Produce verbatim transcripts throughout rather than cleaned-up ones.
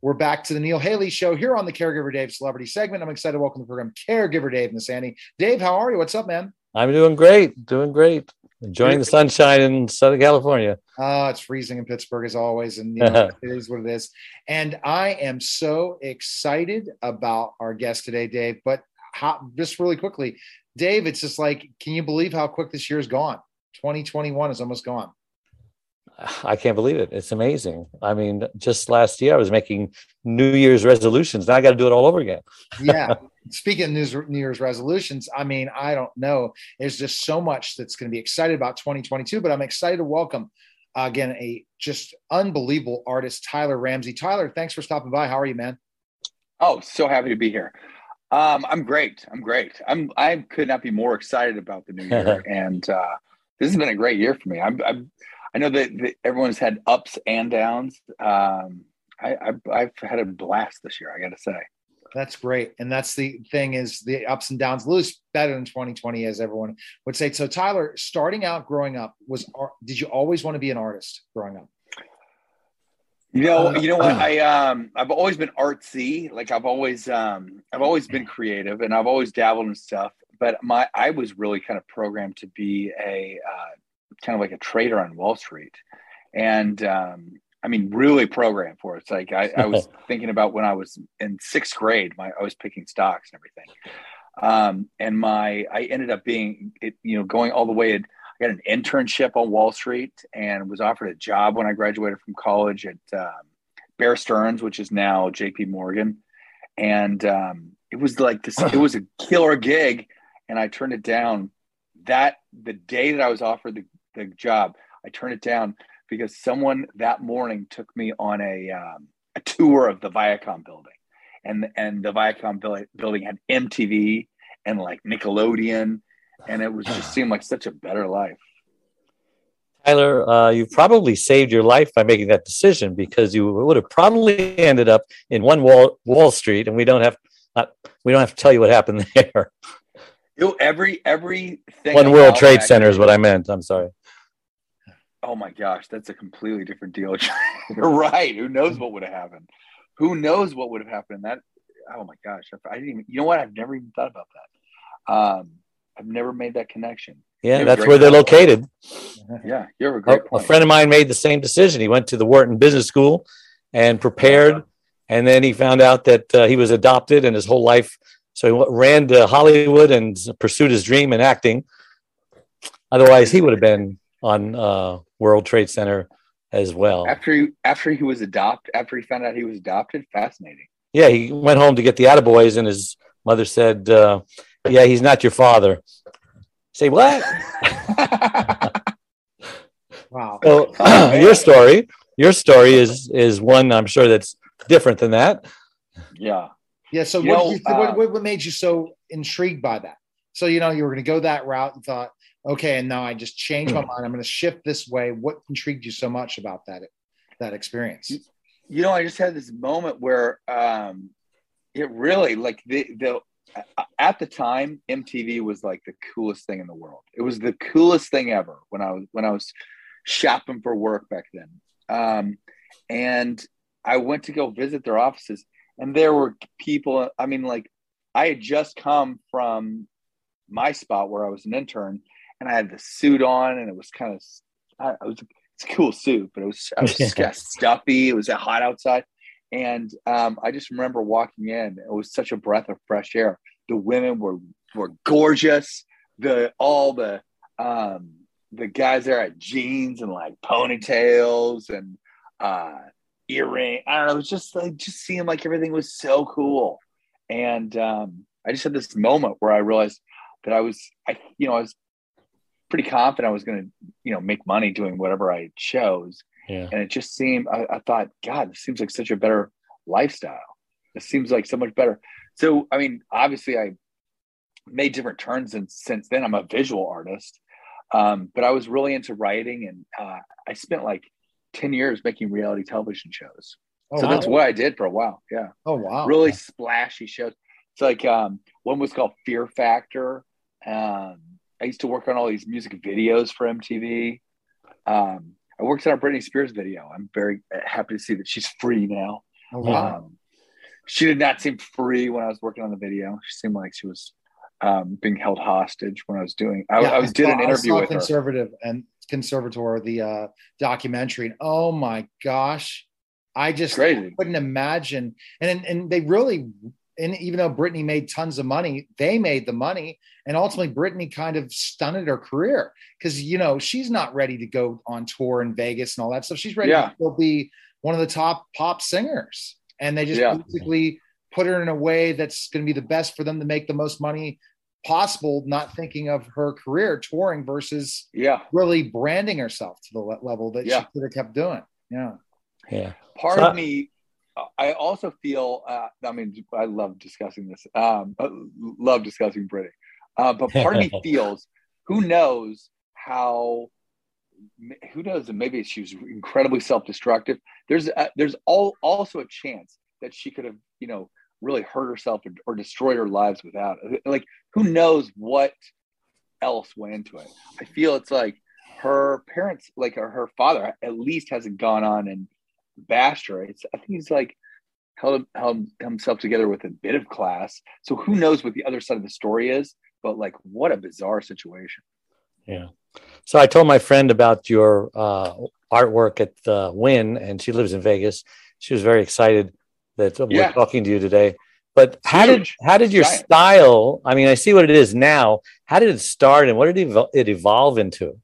We're back to the Neil Haley Show here on the Caregiver Dave Celebrity segment. I'm excited to welcome to the program Caregiver Dave Nassaney. Dave, how are you? What's up, man? I'm doing great. Doing great. Enjoying the sunshine in Southern California. Oh, it's freezing in Pittsburgh as always. And you know, it is what it is. And I am so excited about our guest today, Dave. But how, just really quickly, Dave, it's just like, can you believe how quick this year is gone? twenty twenty-one is almost gone. I can't believe it. It's amazing. I mean, just last year I was making New Year's resolutions. Now I got to do it all over again. Yeah. Speaking of New, New Year's resolutions, I mean, I don't know. There's just so much that's going to be excited about twenty twenty-two, but I'm excited to welcome, uh, again, a just unbelievable artist, Tyler Ramsey. Tyler, thanks for stopping by. How are you, man? Oh, so happy to be here. Um, I'm great. I'm great. I'm, I could not be more excited about the new year. and uh, this has been a great year for me. I'm, I'm I know that, that everyone's had ups and downs. Um, I, I've, I've had a blast this year, I got to say. That's great. And that's the thing is the ups and downs. Lose better than twenty twenty, as everyone would say. So Tyler, starting out growing up, was did you always want to be an artist growing up? You know, you know what? I um, I've always been artsy. Like I've always um, I've always been creative, and I've always dabbled in stuff. But my I was really kind of programmed to be a uh, kind of like a trader on Wall Street. And, um, I mean, really programmed for it. It's like, I, I was thinking about when I was in sixth grade, my, I was picking stocks and everything. Um, and my, I ended up being, it, you know, going all the way. I got an internship on Wall Street and was offered a job when I graduated from college at, um, Bear Stearns, which is now J P Morgan. And, um, it was like this, it was a killer gig. And I turned it down that the day that I was offered the, the job, I turned it down because someone that morning took me on a um, a tour of the Viacom building, and and the Viacom building had M T V and like Nickelodeon, and it was just seemed like such a better life. Tyler, uh, you probably saved your life by making that decision because you would have probably ended up in one Wall Wall Street, and we don't have not, we don't have to tell you what happened there. You know, every everything. One World Trade Center is what I meant. I'm sorry. Oh my gosh, that's a completely different deal. You're right. Who knows what would have happened? Who knows what would have happened? That. Oh my gosh, I didn't even. You know what? I've never even thought about that. Um, I've never made that connection. Yeah, that's where they're located. Yeah, you have a great a, point. A friend of mine made the same decision. He went to the Wharton Business School and prepared, and then he found out that uh, he was adopted, and his whole life. So he ran to Hollywood and pursued his dream in acting. Otherwise, he would have been on uh, World Trade Center as well. After he, after he was adopted, after he found out he was adopted, fascinating. Yeah, he went home to get the attaboys, and his mother said, uh, "Yeah, he's not your father." Say what? Wow. So, oh, your story, your story is is one I'm sure that's different than that. Yeah. Yeah. So you what, know, you, uh, what, what made you so intrigued by that? So, you know, you were going to go that route and thought, okay, and now I just changed my mind. I'm going to shift this way. What intrigued you so much about that, that experience? You know, I just had this moment where um, it really like the, the, at the time, M T V was like the coolest thing in the world. It was the coolest thing ever when I was, when I was shopping for work back then. Um, and I went to go visit their offices, and there were people, I mean, like I had just come from my spot where I was an intern, and I had the suit on, and it was kind of, I, I was, it's a cool suit, but it was, I was yeah. stuffy. It was hot outside. And um, I just remember walking in, it was such a breath of fresh air. The women were, were gorgeous. The, all the, um, the guys there had jeans and like ponytails and uh, earring. I don't know. It was just like, just seemed like everything was so cool. And um, I just had this moment where I realized that I was, I, you know, I was pretty confident I was going to, you know, make money doing whatever I chose. Yeah. And it just seemed, I, I thought, God, this seems like such a better lifestyle. It seems like so much better. So, I mean, obviously I made different turns, and since then I'm a visual artist. Um, but I was really into writing, and uh, I spent like ten years making reality television shows. Oh, so wow. That's what I did for a while. Yeah. Oh, wow. Really splashy shows. It's like um, one was called Fear Factor. Um, I used to work on all these music videos for M T V. Um, I worked on a Britney Spears video. I'm very happy to see that she's free now. Oh, wow. Um, she did not seem free when I was working on the video. She seemed like she was um, being held hostage when I was doing. I, Yeah, I was did an I interview saw with her. Conservative and Conservator, the uh, documentary, and oh my gosh, I just Crazy. couldn't imagine. And and they really, and even though Britney made tons of money, they made the money, and ultimately Britney kind of stunted her career because you know she's not ready to go on tour in Vegas and all that stuff. She's ready Yeah. to still be one of the top pop singers, and they just Yeah. basically put her in a way that's going to be the best for them to make the most money possible, not thinking of her career touring versus Yeah. really branding herself to the le- level that Yeah. she could have kept doing. Yeah. Yeah. Part So- of me, I also feel, uh, I mean, I love discussing this, um, I love discussing Britney, uh, but part of me feels, who knows how, who knows, and maybe she was incredibly self-destructive. There's, a, there's all, also a chance that she could have, you know, really hurt herself or, or destroyed her lives without it. Like, who knows what else went into it. I feel it's like her parents, like her, her father at least hasn't gone on and bashed her. It's, I think he's like held, held himself together with a bit of class. So who knows what the other side of the story is, but like, what a bizarre situation. Yeah. So I told my friend about your uh, artwork at the Wynn, and she lives in Vegas. She was very excited that we're Yeah. talking to you today. But It's how huge. did how did your Giant. style? I mean, I see what it is now. How did it start, and what did it evo- it evolve into?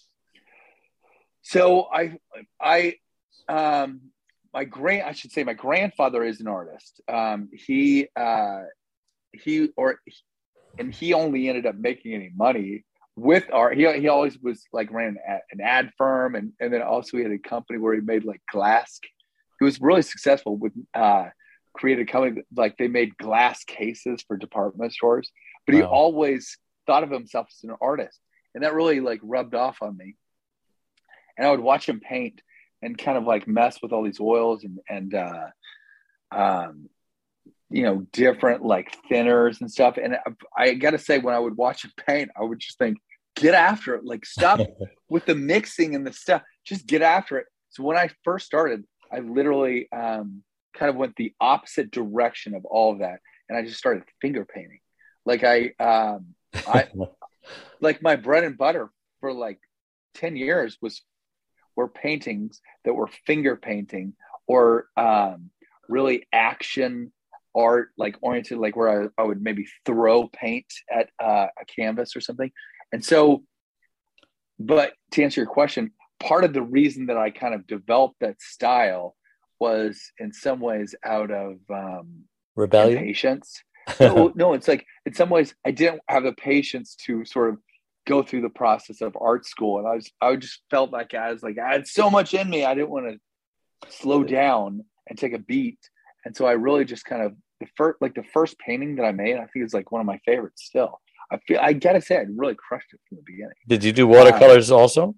So I, I, um, my grand, I should say, my grandfather is an artist. Um, he, uh, he, or, and he only ended up making any money with art. He, he always was like ran an ad, an ad firm, and and then also he had a company where he made like glass. He was really successful with, uh, created a company that, like, they made glass cases for department stores. But he Wow. always thought of himself as an artist, and that really like rubbed off on me. And I would watch him paint and kind of like mess with all these oils and, and, uh, um, you know, different like thinners and stuff. And I, I got to say, when I would watch him paint, I would just think, get after it. Like, stop with the mixing and the stuff, just get after it. So when I first started, I literally, um, kind of went the opposite direction of all of that. And I just started finger painting. Like I, um, I, like my bread and butter for like ten years was were paintings that were finger painting or um, really action art, like oriented, like where I, I would maybe throw paint at uh, a canvas or something. And so, but to answer your question, part of the reason that I kind of developed that style was in some ways out of um, Rebellion? impatience. No, no, it's like in some ways I didn't have the patience to sort of go through the process of art school, and I was I just felt like I was like I had so much in me, I didn't want to slow down and take a beat, and so I really just kind of the first like the first painting that I made, I think is like one of my favorites still. I feel I gotta say I really crushed it from the beginning. Did you do watercolors uh, also?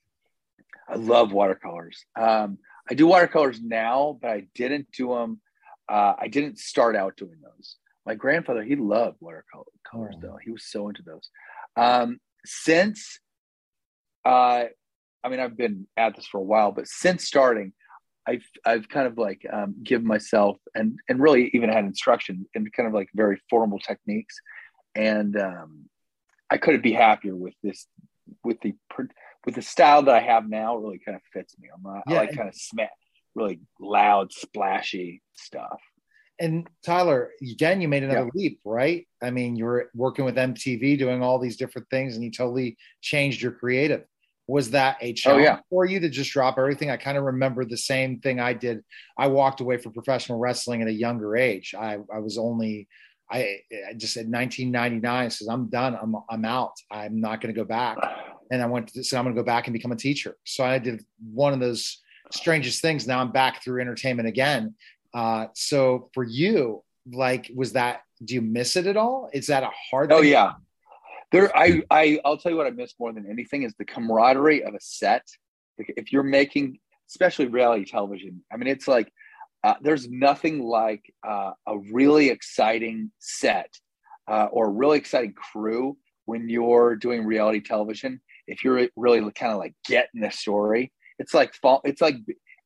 I love watercolors. Um, I do watercolors now, but I didn't do them. Uh, I didn't start out doing those. My grandfather, he loved watercolors oh. though. He was so into those. Um, since, uh, I mean, I've been at this for a while, but since starting, I've, I've kind of like, um, given myself and, and really even had instruction in kind of like very formal techniques. And, um, I couldn't be happier with this, with the, with the style that I have now. It really kind of fits me. I'm not, yeah, I like kind of smash, really loud, splashy stuff. And Tyler, again, you made another yeah. leap, right? I mean, you were working with M T V, doing all these different things, and you totally changed your creative. Was that a challenge oh, yeah. for you to just drop everything? I kind of remember the same thing I did. I walked away from professional wrestling at a younger age. I, I was only, I, I just at nineteen ninety-nine says, I'm done. I'm, I'm out. I'm not going to go back. And I went to say, I'm going to go back and become a teacher. So I did one of those strangest things. Now I'm back through entertainment again. Uh, so for you, like, was that, do you miss it at all? Is that a hard Oh thing? yeah. There, I, I, I'll tell you what I miss more than anything is the camaraderie of a set. If you're making, especially reality television, I mean, it's like, uh, there's nothing like uh, a really exciting set uh, or a really exciting crew when you're doing reality television. If you're really kind of like getting the story, it's like, it's like,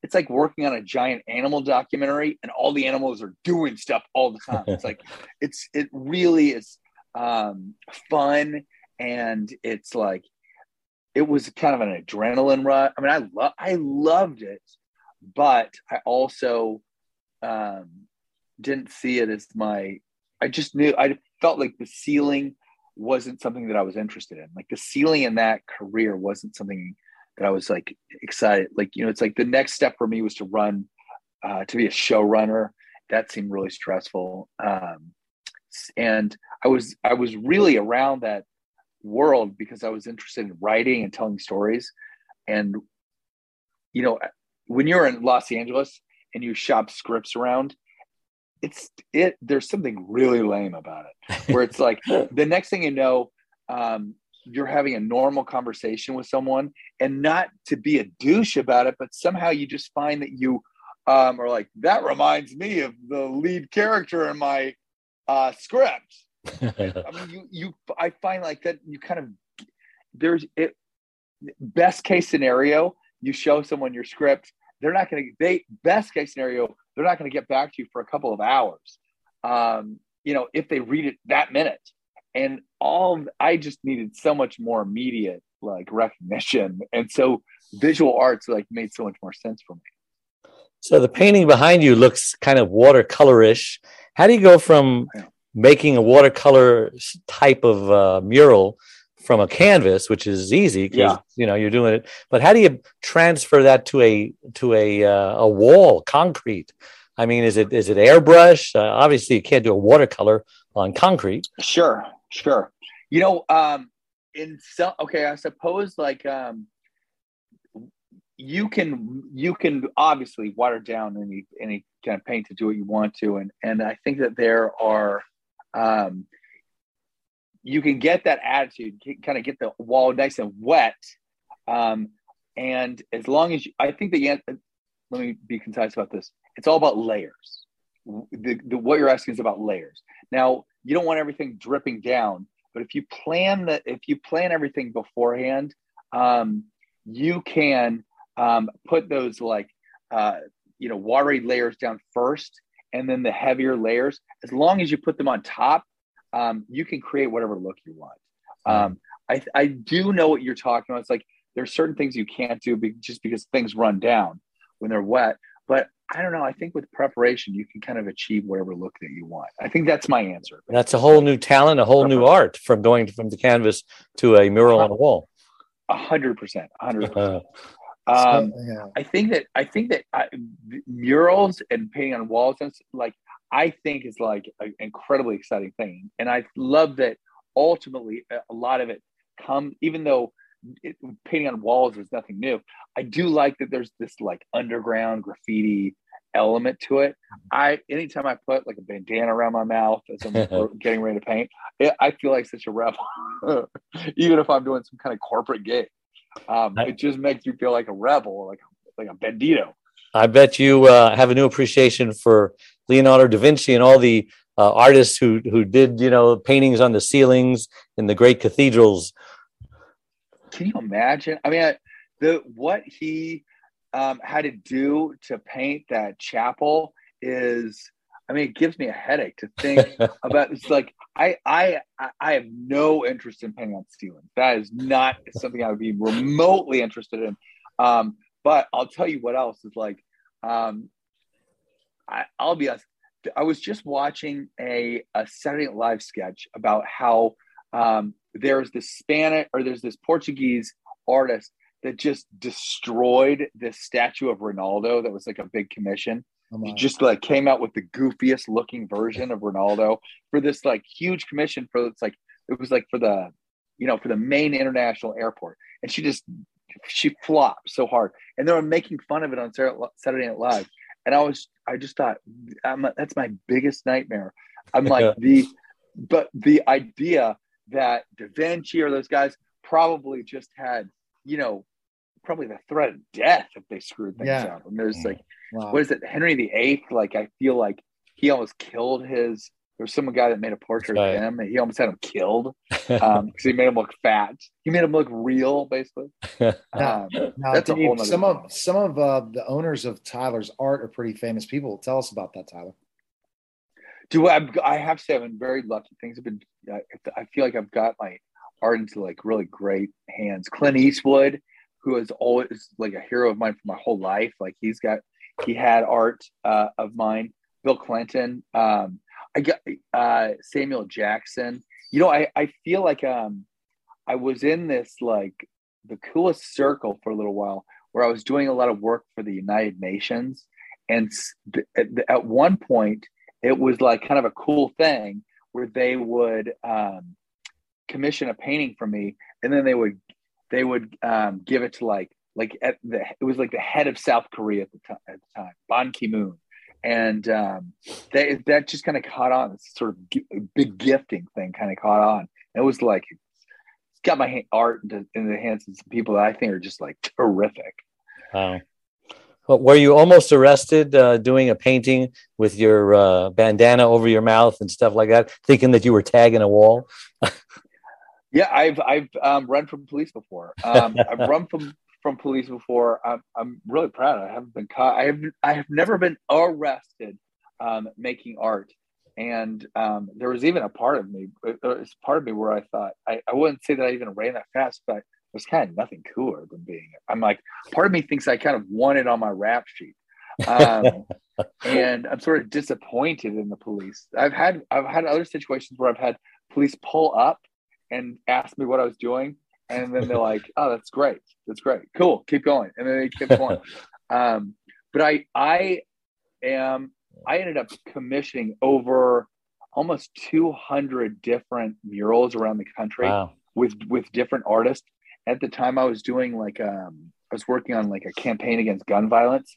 it's like working on a giant animal documentary and all the animals are doing stuff all the time. It's like, it's, it really is um, fun. And it's like, it was kind of an adrenaline rush. I mean, I love, I loved it, but I also um, didn't see it as my, I just knew, I felt like the ceiling wasn't something that I was interested in. Like the ceiling in that career wasn't something that I was like excited. Like, you know, it's like the next step for me was to run, uh, to be a showrunner. That seemed really stressful. Um, and I was, I was really around that world because I was interested in writing and telling stories. And, you know, when you're in Los Angeles and you shop scripts around, it's it, there's something really lame about it, where it's like the next thing you know, um, you're having a normal conversation with someone, and not to be a douche about it, but somehow you just find that you um, are like, that reminds me of the lead character in my uh, script. I mean, you, you, I find like that you kind of, there's it, best case scenario, you show someone your script, they're not going to, they, best case scenario, they're not going to get back to you for a couple of hours. Um, you know, if they read it that minute. And all, I just needed so much more immediate like recognition. And so visual arts like made so much more sense for me. So the painting behind you looks kind of watercolorish. How do you go from making a watercolor type of uh, mural from a canvas, which is easy because yeah. you know you're doing it, but how do you transfer that to a to a uh, a wall, concrete? I mean, is it is it airbrush? Uh, obviously, you can't do a watercolor on concrete. Sure, sure. You know, um, in some okay, I suppose like um, you can you can obviously water down any any kind of paint to do what you want to, and and I think that there are. Um, you can get that attitude, kind of get the wall nice and wet. Um, and as long as you, I think that you, let me be concise about this. It's all about layers. The, the, what you're asking is about layers. Now, you don't want everything dripping down, but if you plan that, if you plan everything beforehand, um, you can um, put those like, uh, you know, watery layers down first, and then the heavier layers, as long as you put them on top, Um, you can create whatever look you want. Um, I, I do know what you're talking about. It's like there's certain things you can't do be, just because things run down when they're wet. But I don't know. I think with preparation, you can kind of achieve whatever look that you want. I think that's my answer. That's a whole new talent, a whole new art from going from the canvas to a mural on a wall. A hundred percent, a hundred percent. Um, so, yeah. I think that I think that I, murals and painting on walls, and like. I think is like an incredibly exciting thing. And I love that ultimately a lot of it come, even though it, painting on walls is nothing new. I do like that there's this like underground graffiti element to it. I, anytime I put like a bandana around my mouth as I'm getting ready to paint, it, I feel like such a rebel, even if I'm doing some kind of corporate gig. Um, it just makes you feel like a rebel, like, like a bandito. I bet you uh, have a new appreciation for Leonardo da Vinci and all the uh, artists who who did, you know, paintings on the ceilings in the great cathedrals. Can you imagine? I mean, I, the what he um, had to do to paint that chapel is, I mean, it gives me a headache to think about. It's like I I I have no interest in painting on ceilings. That is not something I would be remotely interested in. Um, But I'll tell you what else is like, um, I, I'll be honest, I was just watching a, a Saturday Night Live sketch about how um, there's this Spanish or there's this Portuguese artist that just destroyed this statue of Ronaldo that was like a big commission. Oh, he just like came out with the goofiest looking version of Ronaldo for this like huge commission for it's like, it was like for the, you know, for the main international airport. And she just, she flopped so hard, and they were making fun of it on Saturday Night Live. And I was, I just thought, I'm a, that's my biggest nightmare. I'm like the, but the idea that Da Vinci or those guys probably just had, you know, probably the threat of death if they screwed things yeah. up. And there's like, wow. what is it? Henry the Eighth. Like, I feel like he almost killed his, There was some guy that made a portrait Right. of him, and he almost had him killed um, because he made him look fat. He made him look real, basically. Now, Um, now that's a whole Dave, nother some thing. of some of uh, the owners of Tyler's art are pretty famous people. Tell us about that, Tyler. Do I? I have to say, I've been very lucky. Things have been. I, I feel like I've got my art into like really great hands. Clint Eastwood, who is always like a hero of mine for my whole life. Like he's got, he had art uh, of mine. Bill Clinton. Um, I got uh, Samuel Jackson. You know, I I feel like um, I was in this like the coolest circle for a little while where I was doing a lot of work for the United Nations, and at, at one point it was like kind of a cool thing where they would um, commission a painting from me, and then they would they would um, give it to like like at the it was like the head of South Korea at the time at the time, Ban Ki-moon, and um, they, that just kind of caught on. This sort of g- big gifting thing kind of caught on. And it was like it's got my ha- art into, in the hands of some people that I think are just like terrific. Wow. Well, were you almost arrested uh, doing a painting with your uh, bandana over your mouth and stuff like that, thinking that you were tagging a wall? Yeah, I've I've um, run from police before. Um, I've run from, from police before. I'm I'm really proud. I haven't been caught. I have I have never been arrested um, making art. And um, there was even a part of me. It's part of me where I thought I, I wouldn't say that I even ran that fast, but there's kind of nothing cooler than being. I'm like, part of me thinks I kind of won it on my rap sheet. Um, and I'm sort of disappointed in the police. I've had I've had other situations where I've had police pull up and ask me what I was doing, and then they're like, "Oh, that's great, that's great, cool, keep going," and then they keep going. Um, but I I am I ended up commissioning over almost two hundred different murals around the country. Wow. with with different artists. At the time, I was doing like um, I was working on like a campaign against gun violence,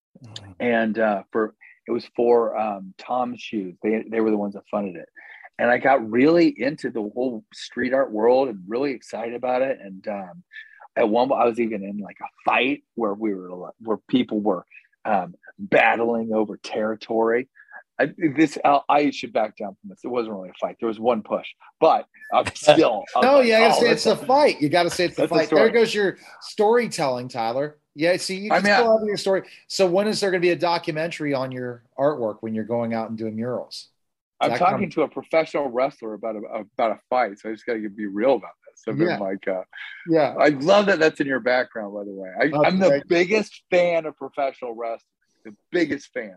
and uh, for it was for um, Tom's Shoes. They they were the ones that funded it, and I got really into the whole street art world and really excited about it. And um, at one, I was even in like a fight where we were where people were um, battling over territory. I, this I'll, I should back down from this. It wasn't really a fight. There was one push, but I'm still. I'm No, like, yeah, I gotta oh, say it's a that's fight. You gotta say it's the That's a fight. story. There goes your storytelling, Tyler. Yeah, see, you I can mean, still I- have your story. So when is there gonna be a documentary on your artwork when you're going out and doing murals? I'm That talking come- to a professional wrestler about a about a fight, so I just got to be real about this. I've Yeah. been like, uh, Yeah. I love that that's in your background, by the way. I, Oh, I'm the thank you. biggest fan of professional wrestling, the biggest fan.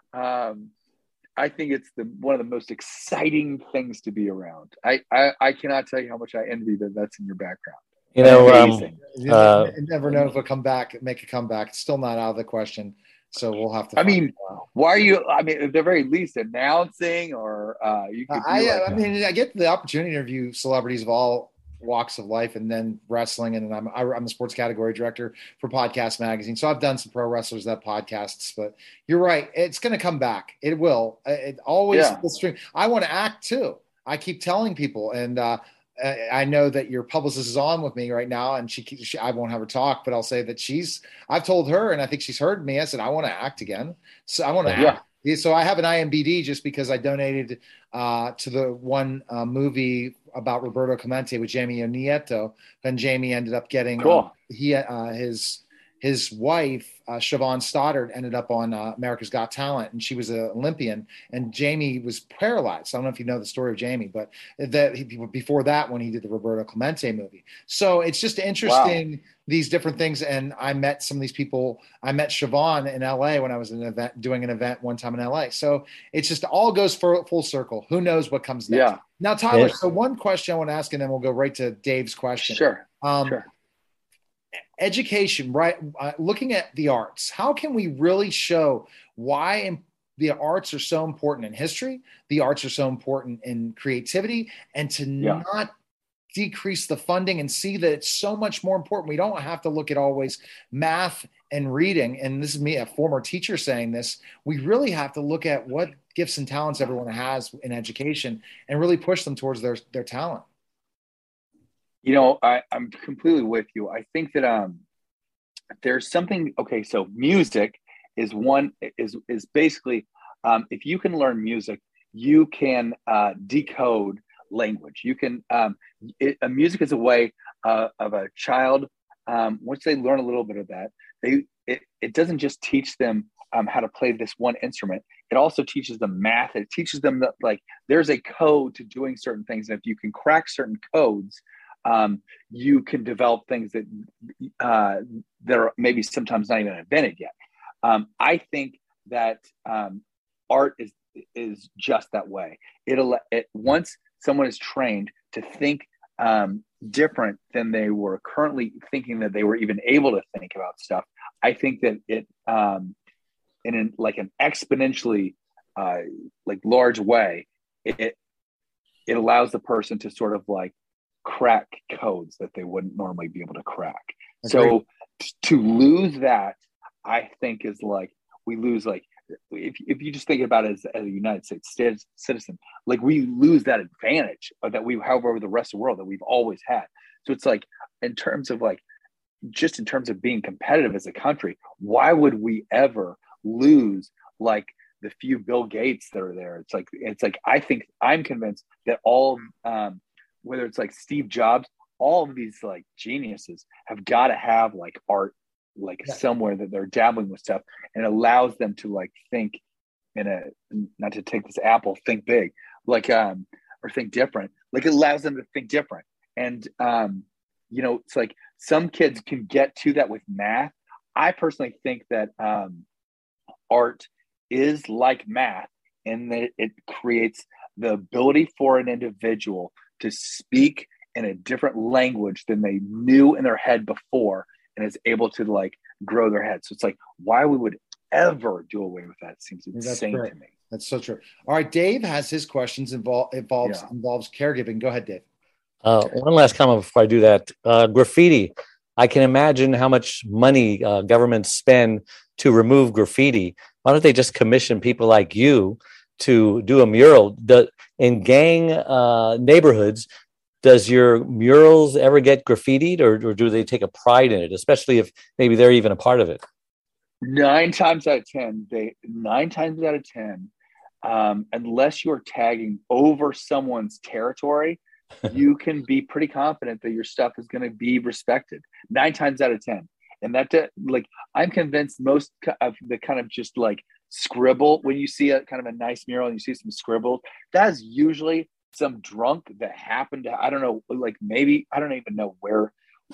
Um, I think it's the one of the most exciting things to be around. I, I, I cannot tell you how much I envy that that's in your background. You know, um, Amazing. You Uh, never know if it'll come back, make a comeback. It's still not out of the question. So we'll have to. I find mean, out. why are you? I mean, at the very least, announcing or uh, you could. I, do I, like, I mean, I get the opportunity to interview celebrities of all walks of life, and then wrestling, and I'm I'm the sports category director for Podcast Magazine. So I've done some pro wrestlers that podcasts. But you're right, it's going to come back. It will. It always. Yeah. The stream. I want to act too. I keep telling people, and uh, I know that your publicist is on with me right now, and she, she I won't have her talk, but I'll say that she's. I've told her, and I think she's heard me. I said I want to act again. So I want to Yeah. act. So I have an I M B D just because I donated uh, to the one uh, movie about Roberto Clemente with Jamie Nieto, and Jamie ended up getting Cool. uh, he uh, his his wife uh, Siobhan Stoddard ended up on uh, America's Got Talent, and she was an Olympian, and Jamie was paralyzed. I don't know if you know the story of Jamie, but that he, before that, when he did the Roberto Clemente movie, so it's just interesting. Wow. These different things, and I met some of these people. I met Siobhan in L A when I was in an event, doing an event one time in L A. So it's just all goes for full circle. Who knows what comes next? Yeah. Now, Tyler. Yeah. So one question I want to ask, and then we'll go right to Dave's question. Sure. Um, sure. Education, right? Uh, looking at the arts, how can we really show why im- the arts are so important in history? The arts are so important in creativity, and to Yeah. not decrease the funding and see that it's so much more important. We don't have to look at always math and reading. And this is me, a former teacher, saying this. We really have to look at what gifts and talents everyone has in education and really push them towards their, their talent. You know, I, I'm completely with you. I think that um, there's something. Okay, so music is one is is basically um, if you can learn music, you can uh, decode language. You can um, it, uh, music is a way uh, of a child. Um, once they learn a little bit of that, they it, it doesn't just teach them um, how to play this one instrument. It also teaches them math. It teaches them that like there's a code to doing certain things, and if you can crack certain codes, um, you can develop things that uh, that are maybe sometimes not even invented yet. Um, I think that um, art is is just that way. It'll it once someone is trained to think um, different than they were currently thinking that they were even able to think about stuff. I think that it um, in an, like an exponentially uh, like large way, it it allows the person to sort of like crack codes that they wouldn't normally be able to crack. Agreed. So t- to lose that, I think is like we lose like if if you just think about it as, as a United States citizen, like we lose that advantage that we have over the rest of the world that we've always had. So it's like in terms of like just in terms of being competitive as a country, why would we ever lose like the few Bill Gates that are there? It's like it's like I think I'm convinced that all um, whether it's like Steve Jobs, all of these like geniuses have got to have like art like yeah. somewhere that they're dabbling with stuff, and it allows them to like think in a not to take this apple think big like um or think different, like it allows them to think different. And um you know, it's like some kids can get to that with math. I personally think that um art is like math in that it creates the ability for an individual to speak in a different language than they knew in their head before, and is able to like grow their head. So it's like why we would ever do away with that seems insane to me. That's so true. All right, Dave has his questions involve involves yeah. involves caregiving. Go ahead, Dave. Uh, one last comment before I do that. Uh, graffiti. I can imagine how much money uh, governments spend to remove graffiti. Why don't they just commission people like you to do a mural? The, in gang uh, neighborhoods, does your murals ever get graffitied, or, or do they take a pride in it, especially if maybe they're even a part of it? Nine times out of ten, they nine times out of ten, um, unless you're tagging over someone's territory, you can be pretty confident that your stuff is going to be respected. Nine times out of ten, and that like I'm convinced most of the kind of just like scribble when you see a kind of a nice mural and you see some scribble, that is usually some drunk that happened to, I don't know, like maybe, I don't even know where,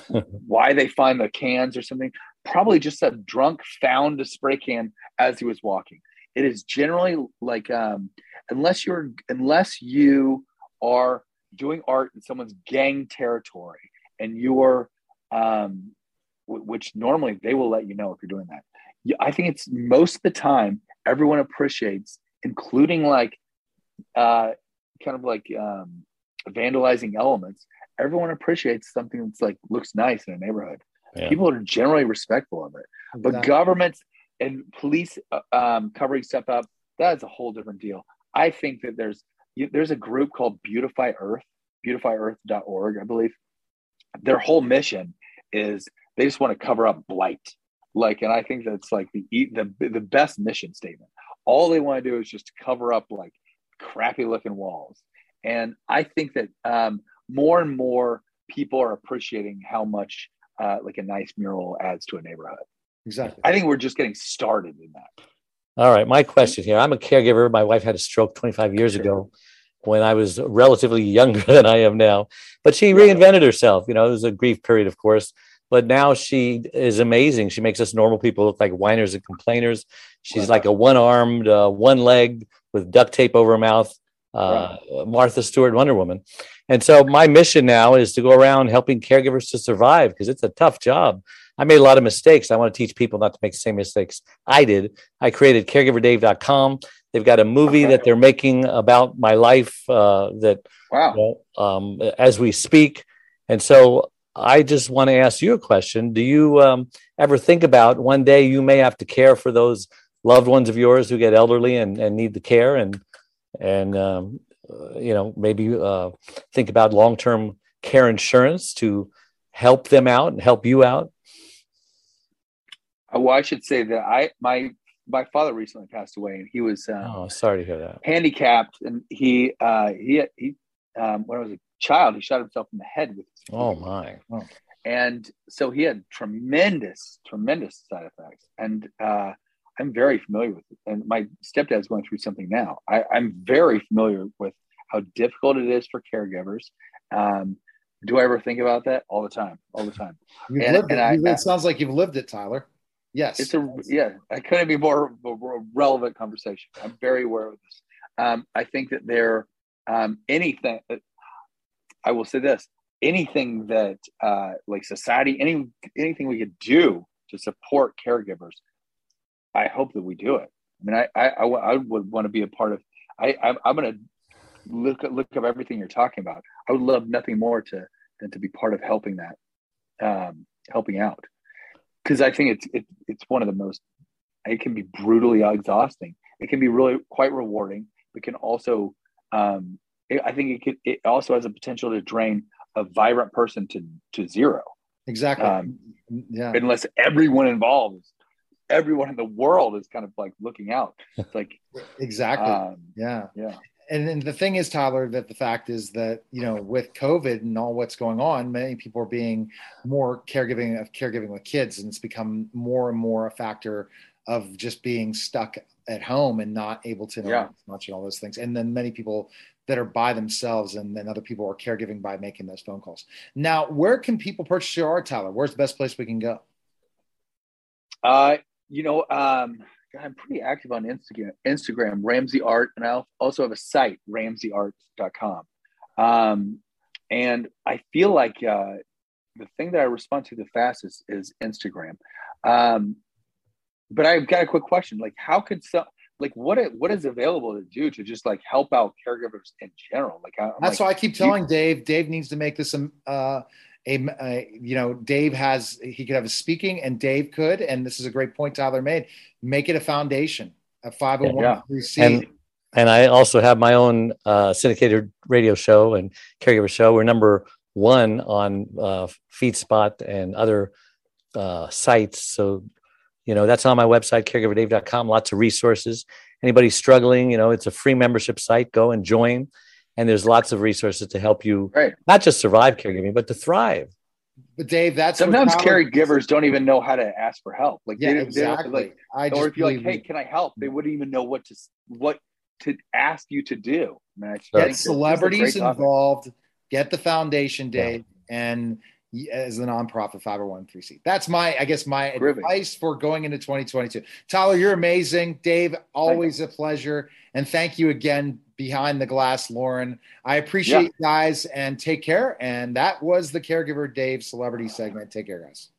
why they find the cans or something. Probably just a drunk found a spray can as he was walking. It is generally like, um, unless you're, unless you are doing art in someone's gang territory and you're, um, w- which normally they will let you know if you're doing that. I think it's most of the time everyone appreciates, including like, uh, kind of like um, vandalizing elements. Everyone appreciates something that's like looks nice in a neighborhood. Yeah. People are generally respectful of it, but exactly. governments and police uh, um, covering stuff up, that is a whole different deal. I think that there's there's a group called Beautify Earth, beautify earth dot org, I believe. Their whole mission is they just want to cover up blight. Like, and I think that's like the the the best mission statement. All they want to do is just cover up like crappy looking walls. And I think that um, more and more people are appreciating how much uh, like a nice mural adds to a neighborhood. Exactly. I think we're just getting started in that. All right. My question here. I'm a caregiver. My wife had a stroke twenty-five years sure. ago when I was relatively younger than I am now, but she reinvented herself. You know, it was a grief period, of course, but now she is amazing. She makes us normal people look like whiners and complainers. She's wow. like a one-armed, uh, one-legged with duct tape over her mouth, uh, wow. Martha Stewart, Wonder Woman. And so my mission now is to go around helping caregivers to survive, because it's a tough job. I made a lot of mistakes. I want to teach people not to make the same mistakes I did. I created caregiver dave dot com. They've got a movie okay. that they're making about my life uh, that wow. you know, um, as we speak. And so I just want to ask you a question. Do you um, ever think about one day you may have to care for those loved ones of yours who get elderly and, and need the care, and, and um, uh, you know, maybe uh, think about long-term care insurance to help them out and help you out? Well, I should say that I my my father recently passed away, and he was um, Oh, sorry to hear that. handicapped, and he uh, he he um, when I was a child, he shot himself in the head with his feet. Oh my. Oh. And so he had tremendous, tremendous side effects. And uh, I'm very familiar with it. And my stepdad's going through something now. I, I'm very familiar with how difficult it is for caregivers. Um, do I ever think about that? All the time, all the time. You've and, lived and it. I, You- it sounds like you've lived it, Tyler. Yes. It's a, yeah, I couldn't be more, more relevant conversation. I'm very aware of this. Um, I think that there, um, anything, I will say this, anything that uh, like society, any anything we could do to support caregivers, I hope that we do it. I mean, I I, I, I would want to be a part of. I I'm, I'm going to look at look up everything you're talking about. I would love nothing more to than to be part of helping that, um, helping out, because I think it's it, it's one of the most. It can be brutally exhausting. It can be really quite rewarding, but can also. Um, it, I think it could. It also has a potential to drain a vibrant person to to zero. Exactly. Um, yeah. Unless everyone involved, everyone in the world is kind of like looking out. It's like exactly. Um, yeah. Yeah. And then the thing is, Tyler, that the fact is that, you know, with COVID and all what's going on, many people are being more caregiving of caregiving with kids, and it's become more and more a factor of just being stuck at home and not able to interact Yeah. much and all those things. And then many people that are by themselves, and then other people are caregiving by making those phone calls. Now, where can people purchase your art, Tyler? Where's the best place we can go? Uh, you know, um, I'm pretty active on Instagram, Instagram, Ramsey Art, and I also have a site, ramsey art dot com. Um, and I feel like uh, the thing that I respond to the fastest is Instagram. Um, but I've got a quick question: like, how could some, like, what it, what is available to do to just like help out caregivers in general? Like, I'm That's like, why I keep telling you, Dave. Dave needs to make this um, uh, a, a you know, Dave has he could have a speaking, and Dave could, and this is a great point Tyler made. Make it a foundation, a five oh one c. And and I also have my own uh, syndicated radio show and caregiver show. We're number one on uh, FeedSpot and other uh, sites. So, you know, that's on my website, caregiver dave dot com. Lots of resources. Anybody struggling, you know, it's a free membership site. Go and join. And there's lots of resources to help you, right. not just survive caregiving, but to thrive. But Dave, that's sometimes caregivers don't even know how to ask for help. Like, yeah, they, exactly. They like, I or if you're like, believe... hey, can I help? They wouldn't even know what to what to ask you to do. I mean, I get celebrities involved. Get the foundation, Dave, yeah. and as a nonprofit five oh one c. That's my, I guess, my Groovy. advice for going into twenty twenty-two. Tyler, you're amazing. Dave, always a pleasure. And thank you again, behind the glass, Lauren. I appreciate yeah. you guys, and take care. And that was the Caregiver Dave celebrity segment. Take care, guys.